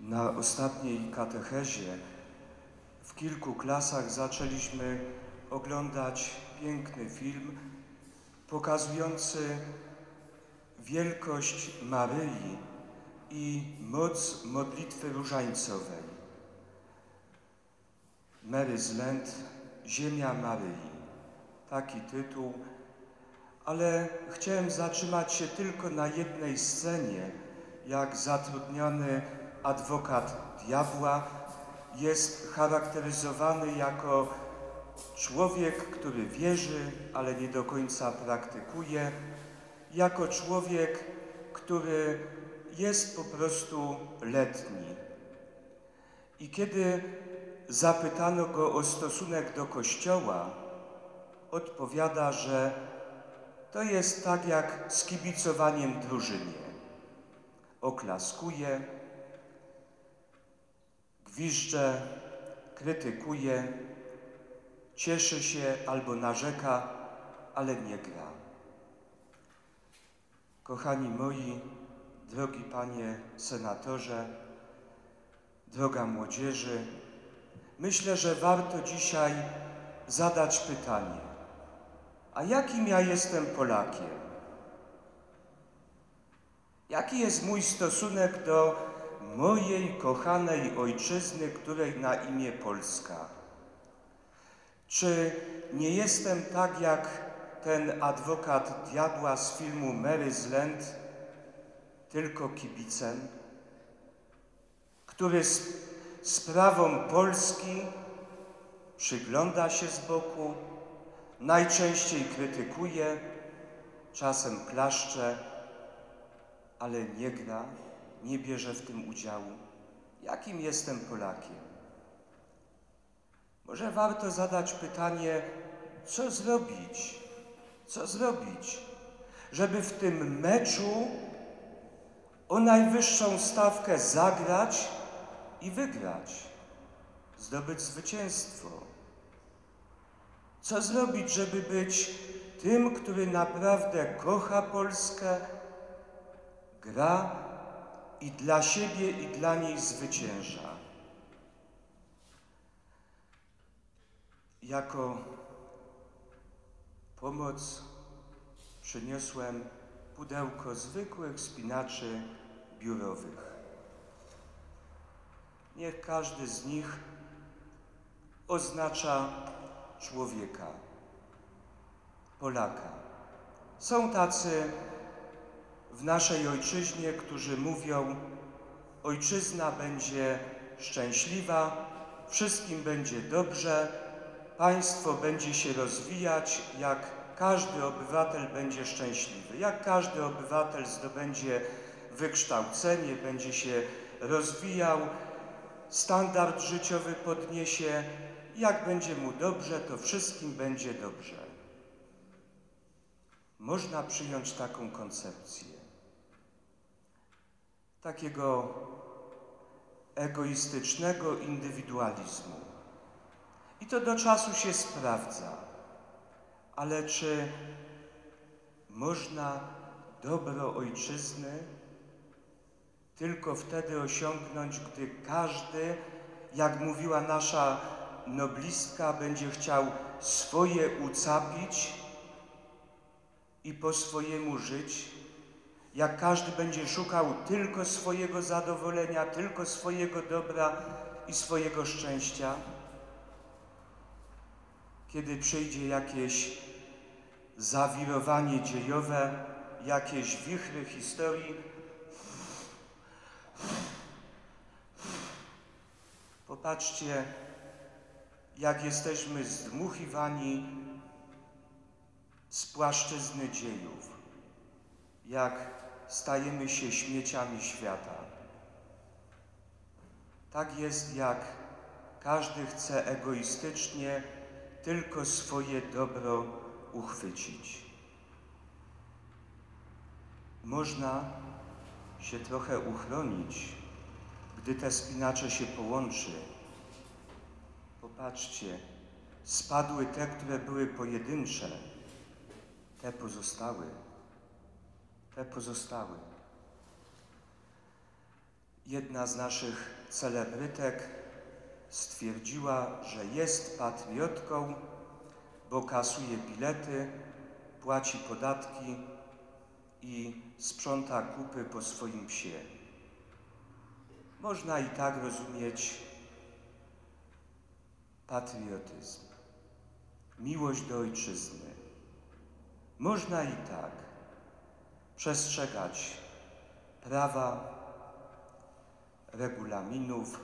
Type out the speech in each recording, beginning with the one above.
Na ostatniej katechezie w kilku klasach zaczęliśmy oglądać piękny film pokazujący wielkość Maryi i moc modlitwy różańcowej. Mary's Land, Ziemia Maryi. Taki tytuł, ale chciałem zatrzymać się tylko na jednej scenie, jak zatrudniony adwokat diabła jest charakteryzowany jako człowiek, który wierzy, ale nie do końca praktykuje, jako człowiek, który jest po prostu letni. I kiedy zapytano go o stosunek do Kościoła, odpowiada, że to jest tak jak z kibicowaniem drużynie. Oklaskuje, gwizdże, krytykuje, cieszy się albo narzeka, ale nie gra. Kochani moi, drogi panie senatorze, droga młodzieży, myślę, że warto dzisiaj zadać pytanie: a jakim ja jestem Polakiem? Jaki jest mój stosunek do mojej kochanej ojczyzny, której na imię Polska? Czy nie jestem tak jak ten adwokat diabła z filmu Mary's Land, tylko kibicem, który sprawom Polski przygląda się z boku, najczęściej krytykuje, czasem klaszcze, ale nie gra, nie bierze w tym udziału? Jakim jestem Polakiem? Może warto zadać pytanie, co zrobić, żeby w tym meczu o najwyższą stawkę zagrać i wygrać, zdobyć zwycięstwo? Co zrobić, żeby być tym, który naprawdę kocha Polskę, gra i dla siebie, i dla niej zwycięża? Jako pomoc przyniosłem pudełko zwykłych spinaczy biurowych. Niech każdy z nich oznacza człowieka, Polaka. Są tacy w naszej ojczyźnie, którzy mówią: ojczyzna będzie szczęśliwa, wszystkim będzie dobrze, państwo będzie się rozwijać, jak każdy obywatel będzie szczęśliwy, jak każdy obywatel zdobędzie wykształcenie, będzie się rozwijał, standard życiowy podniesie, jak będzie mu dobrze, to wszystkim będzie dobrze. Można przyjąć taką koncepcję, takiego egoistycznego indywidualizmu. I to do czasu się sprawdza. Ale czy można dobro ojczyzny tylko wtedy osiągnąć, gdy każdy, jak mówiła nasza noblistka, będzie chciał swoje ucapić i po swojemu żyć? Jak każdy będzie szukał tylko swojego zadowolenia, tylko swojego dobra i swojego szczęścia? Kiedy przyjdzie jakieś zawirowanie dziejowe, jakieś wichry historii, popatrzcie, jak jesteśmy zdmuchiwani z płaszczyzny dziejów, jak stajemy się śmieciami świata. Tak jest, jak każdy chce egoistycznie tylko swoje dobro uchwycić. Można się trochę uchronić, gdy te spinacze się połączy. Popatrzcie, spadły te, które były pojedyncze, te pozostały. Jedna z naszych celebrytek stwierdziła, że jest patriotką, bo kasuje bilety, płaci podatki i sprząta kupy po swoim psie. Można i tak rozumieć patriotyzm, miłość do ojczyzny. Można i tak przestrzegać prawa, regulaminów,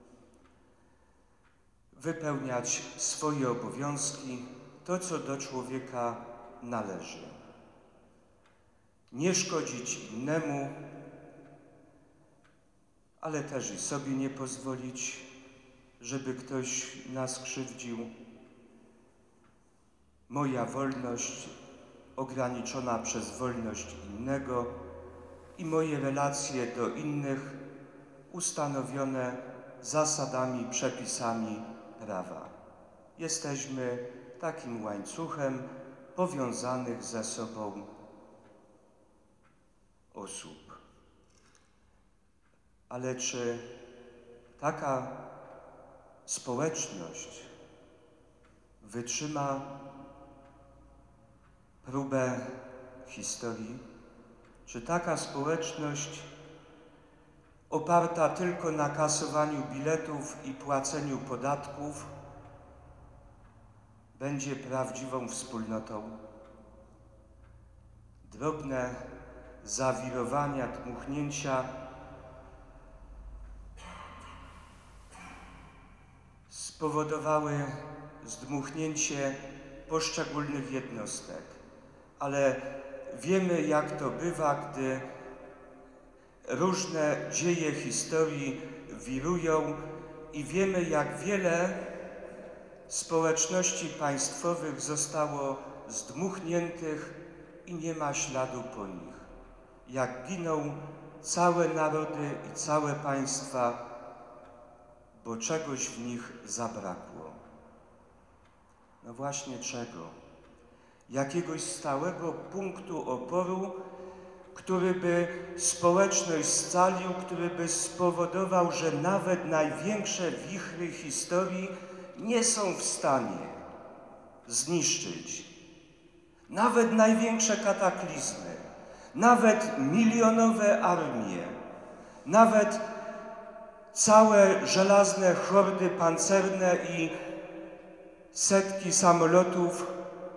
wypełniać swoje obowiązki, to co do człowieka należy. Nie szkodzić innemu, ale też i sobie nie pozwolić, żeby ktoś nas krzywdził. Moja wolność ograniczona przez wolność innego i moje relacje do innych ustanowione zasadami, przepisami prawa. Jesteśmy takim łańcuchem powiązanych ze sobą osób. Ale czy taka społeczność wytrzyma próbę historii? Czy taka społeczność oparta tylko na kasowaniu biletów i płaceniu podatków będzie prawdziwą wspólnotą? Drobne zawirowania, dmuchnięcia spowodowały zdmuchnięcie poszczególnych jednostek, ale wiemy, jak to bywa, gdy różne dzieje historii wirują i wiemy, jak wiele społeczności państwowych zostało zdmuchniętych i nie ma śladu po nich. Jak giną całe narody i całe państwa, bo czegoś w nich zabrakło. No właśnie czego? Jakiegoś stałego punktu oporu, który by społeczność scalił, który by spowodował, że nawet największe wichry historii nie są w stanie zniszczyć. Nawet największe kataklizmy, nawet milionowe armie, nawet całe żelazne hordy pancerne i setki samolotów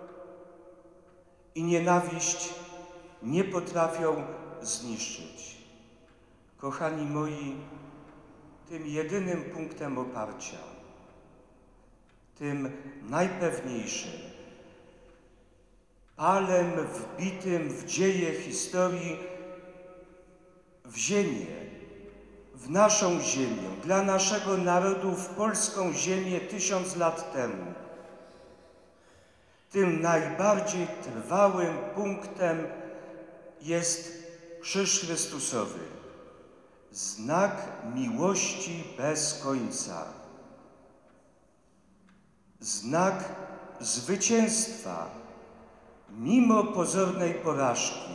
i nienawiść nie potrafią zniszczyć. Kochani moi, tym jedynym punktem oparcia, tym najpewniejszym, palem wbitym w dzieje historii, w ziemię, w naszą ziemię, dla naszego narodu, w polską ziemię 1000 lat temu. Tym najbardziej trwałym punktem jest Krzyż Chrystusowy, znak miłości bez końca, znak zwycięstwa mimo pozornej porażki.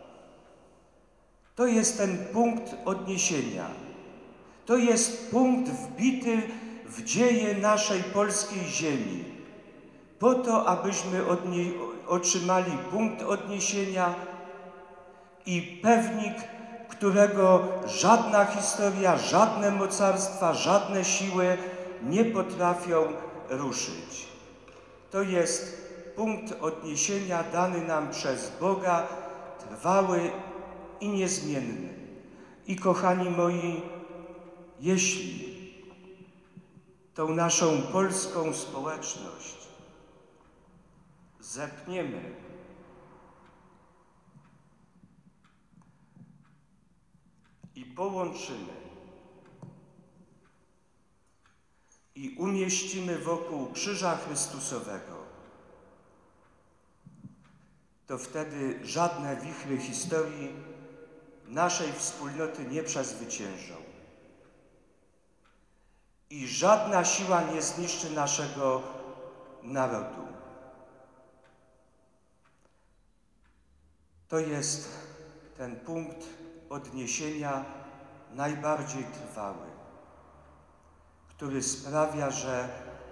To jest ten punkt odniesienia. To jest punkt wbity w dzieje naszej polskiej ziemi. Po to, abyśmy otrzymali punkt odniesienia i pewnik, którego żadna historia, żadne mocarstwa, żadne siły nie potrafią ruszyć. To jest punkt odniesienia dany nam przez Boga, trwały i niezmienny. I kochani moi, jeśli tą naszą polską społeczność zepniemy i połączymy i umieścimy wokół Krzyża Chrystusowego, to wtedy żadne wichry historii naszej wspólnoty nie przezwyciężą. I żadna siła nie zniszczy naszego narodu. To jest ten punkt odniesienia najbardziej trwały, który sprawia, że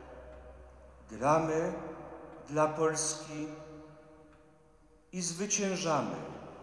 gramy dla Polski i zwyciężamy.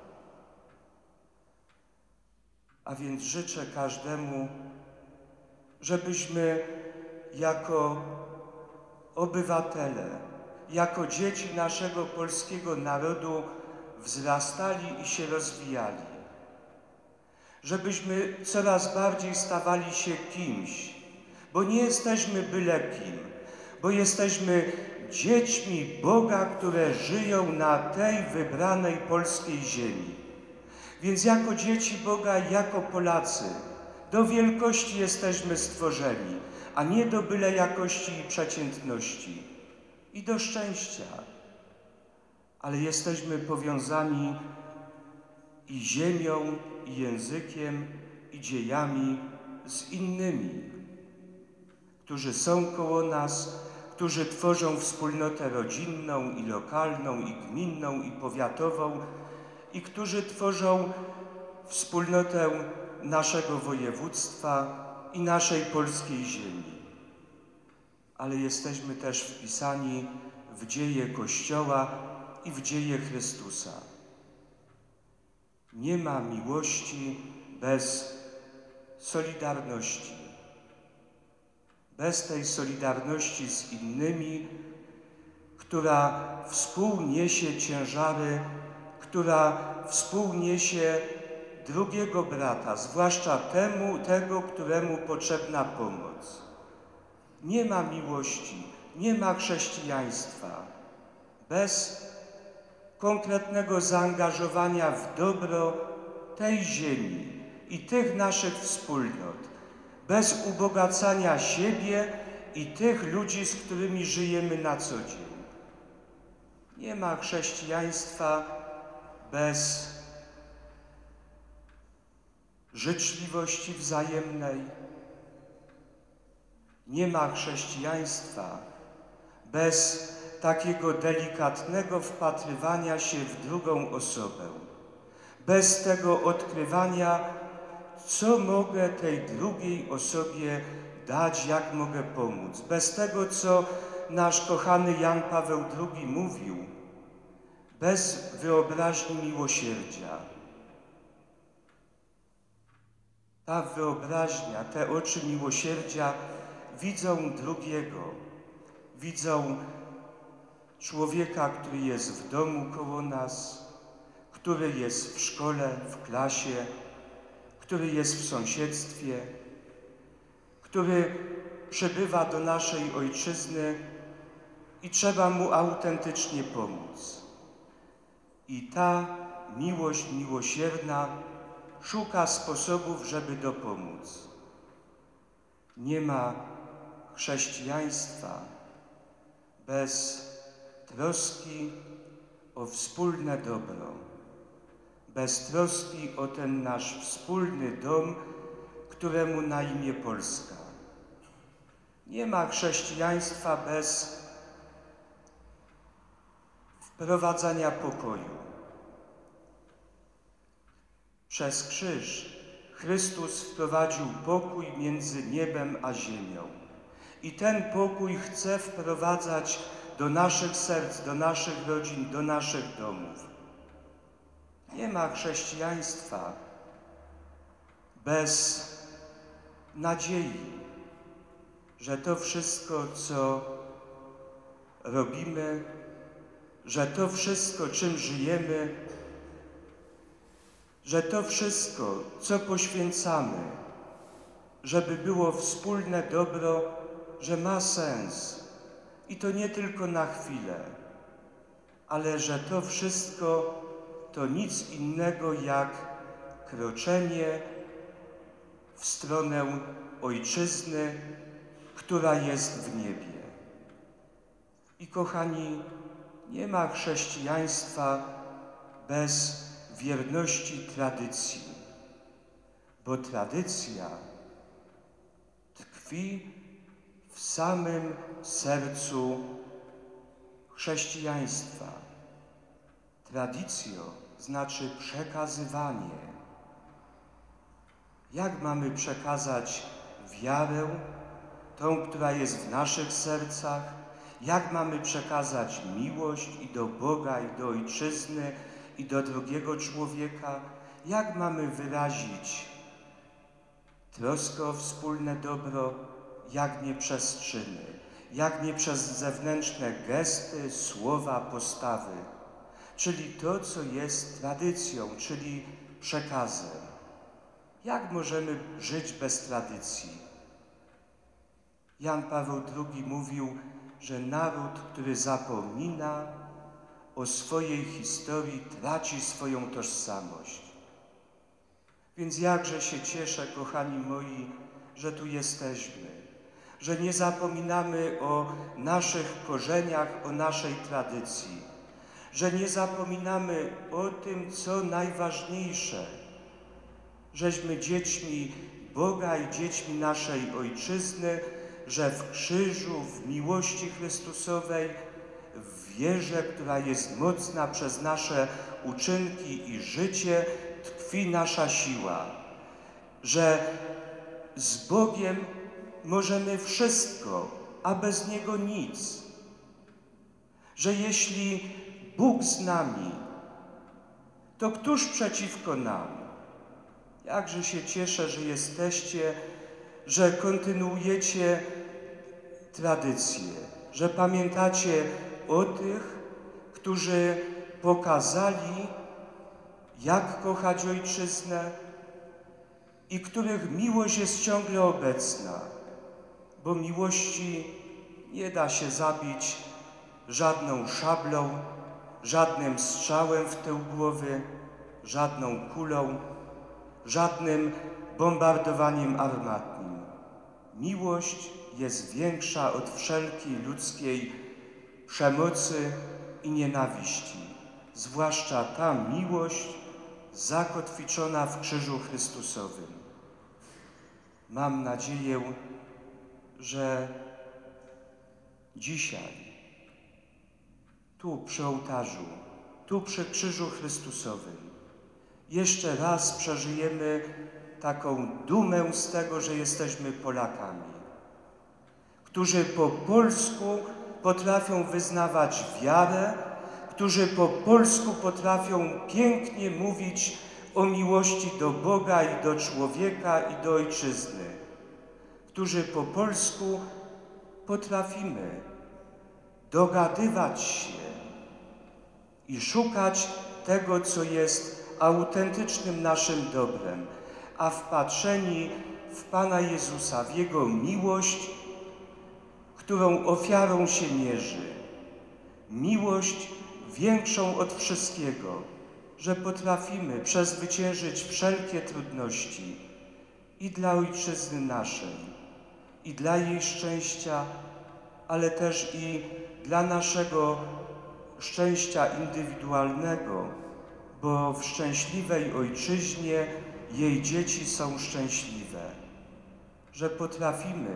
A więc życzę każdemu, żebyśmy jako obywatele, jako dzieci naszego polskiego narodu wzrastali i się rozwijali. Żebyśmy coraz bardziej stawali się kimś, bo nie jesteśmy byle kim, bo jesteśmy dziećmi Boga, które żyją na tej wybranej polskiej ziemi. Więc jako dzieci Boga, jako Polacy, do wielkości jesteśmy stworzeni, a nie do byle jakości i przeciętności i do szczęścia. Ale jesteśmy powiązani i ziemią, i językiem, i dziejami z innymi, którzy są koło nas, którzy tworzą wspólnotę rodzinną i lokalną, i gminną, i powiatową, i którzy tworzą wspólnotę naszego województwa i naszej polskiej ziemi. Ale jesteśmy też wpisani w dzieje Kościoła i w dzieje Chrystusa. Nie ma miłości bez solidarności. Bez tej solidarności z innymi, która współniesie ciężary, która współniesie drugiego brata, zwłaszcza tego, któremu potrzebna pomoc. Nie ma miłości, nie ma chrześcijaństwa bez konkretnego zaangażowania w dobro tej ziemi i tych naszych wspólnot, bez ubogacania siebie i tych ludzi, z którymi żyjemy na co dzień. Nie ma chrześcijaństwa bez życzliwości wzajemnej. Nie ma chrześcijaństwa bez takiego delikatnego wpatrywania się w drugą osobę, bez tego odkrywania, co mogę tej drugiej osobie dać, jak mogę pomóc, bez tego, co nasz kochany Jan Paweł II mówił, bez wyobraźni miłosierdzia. Ta wyobraźnia, te oczy miłosierdzia widzą drugiego, widzą człowieka, który jest w domu koło nas, który jest w szkole, w klasie, który jest w sąsiedztwie, który przybywa do naszej ojczyzny i trzeba mu autentycznie pomóc. I ta miłość miłosierna szuka sposobów, żeby dopomóc. Nie ma chrześcijaństwa bez troski o wspólne dobro, bez troski o ten nasz wspólny dom, któremu na imię Polska. Nie ma chrześcijaństwa bez wprowadzania pokoju. Przez krzyż Chrystus wprowadził pokój między niebem a ziemią. I ten pokój chce wprowadzać do naszych serc, do naszych rodzin, do naszych domów. Nie ma chrześcijaństwa bez nadziei, że to wszystko, co robimy, że to wszystko, czym żyjemy, że to wszystko, co poświęcamy, żeby było wspólne dobro, że ma sens. I to nie tylko na chwilę, ale że to wszystko to nic innego jak kroczenie w stronę ojczyzny, która jest w niebie. I kochani, nie ma chrześcijaństwa bez wierności tradycji, bo tradycja tkwi w samym sercu chrześcijaństwa. Traditio znaczy przekazywanie. Jak mamy przekazać wiarę, tą, która jest w naszych sercach? Jak mamy przekazać miłość i do Boga, i do Ojczyzny, i do drugiego człowieka? Jak mamy wyrazić troskę o wspólne dobro, jak nie przez czyny, jak nie przez zewnętrzne gesty, słowa, postawy, czyli to, co jest tradycją, czyli przekazem. Jak możemy żyć bez tradycji? Jan Paweł II mówił, że naród, który zapomina o swojej historii, traci swoją tożsamość. Więc jakże się cieszę, kochani moi, że tu jesteśmy, że nie zapominamy o naszych korzeniach, o naszej tradycji, że nie zapominamy o tym, co najważniejsze, żeśmy dziećmi Boga i dziećmi naszej Ojczyzny, że w krzyżu, w miłości Chrystusowej, w wierze, która jest mocna przez nasze uczynki i życie, tkwi nasza siła, że z Bogiem możemy wszystko, a bez Niego nic, że jeśli Bóg z nami, to któż przeciwko nam? Jakże się cieszę, że jesteście, że kontynuujecie tradycję, że pamiętacie o tych, którzy pokazali, jak kochać Ojczyznę i których miłość jest ciągle obecna, bo miłości nie da się zabić żadną szablą, żadnym strzałem w tył głowy, żadną kulą, żadnym bombardowaniem armatnim. Miłość jest większa od wszelkiej ludzkiej przemocy i nienawiści, zwłaszcza ta miłość zakotwiczona w krzyżu Chrystusowym. Mam nadzieję, że dzisiaj tu przy ołtarzu, tu przy krzyżu Chrystusowym jeszcze raz przeżyjemy taką dumę z tego, że jesteśmy Polakami, którzy po polsku potrafią wyznawać wiarę, którzy po polsku potrafią pięknie mówić o miłości do Boga i do człowieka i do Ojczyzny, którzy po polsku potrafimy dogadywać się i szukać tego, co jest autentycznym naszym dobrem, a wpatrzeni w Pana Jezusa, w Jego miłość, którą ofiarą się mierzy. Miłość większą od wszystkiego, że potrafimy przezwyciężyć wszelkie trudności i dla Ojczyzny naszej, i dla jej szczęścia, ale też i dla naszego szczęścia indywidualnego, bo w szczęśliwej Ojczyźnie jej dzieci są szczęśliwe, że potrafimy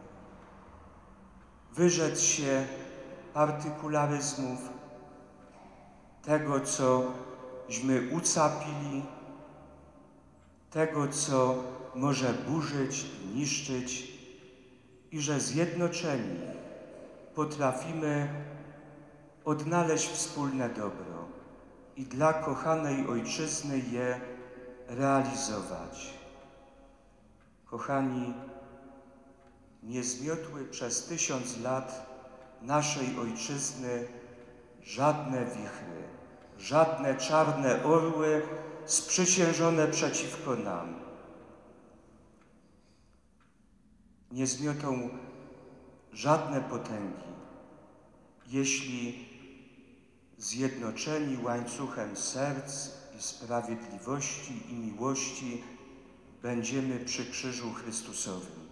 wyrzec się partykularyzmów, tego, cośmy ucapili, tego, co może burzyć, niszczyć i że zjednoczeni potrafimy odnaleźć wspólne dobro i dla kochanej Ojczyzny je realizować. Kochani, nie zmiotły przez 1000 lat naszej Ojczyzny żadne wichry, żadne czarne orły sprzysiężone przeciwko nam. Nie zmiotą żadne potęgi, jeśli zjednoczeni łańcuchem serc i sprawiedliwości i miłości będziemy przy krzyżu Chrystusowym.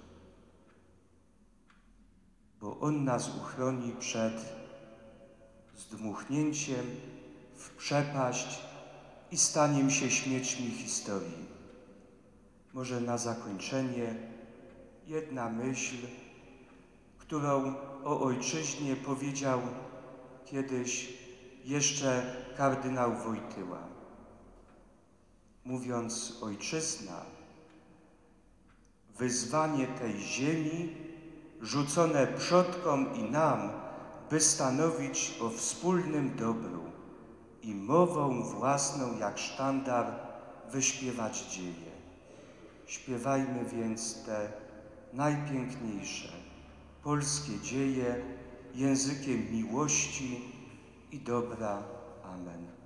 Bo On nas uchroni przed zdmuchnięciem w przepaść i staniem się śmiećmi historii. Może na zakończenie jedna myśl, którą o Ojczyźnie powiedział kiedyś jeszcze kardynał Wojtyła. Mówiąc Ojczyzna, wyzwanie tej ziemi, rzucone przodkom i nam, by stanowić o wspólnym dobru i mową własną jak sztandar wyśpiewać dzieje. Śpiewajmy więc te najpiękniejsze polskie dzieje językiem miłości i dobra. Amen.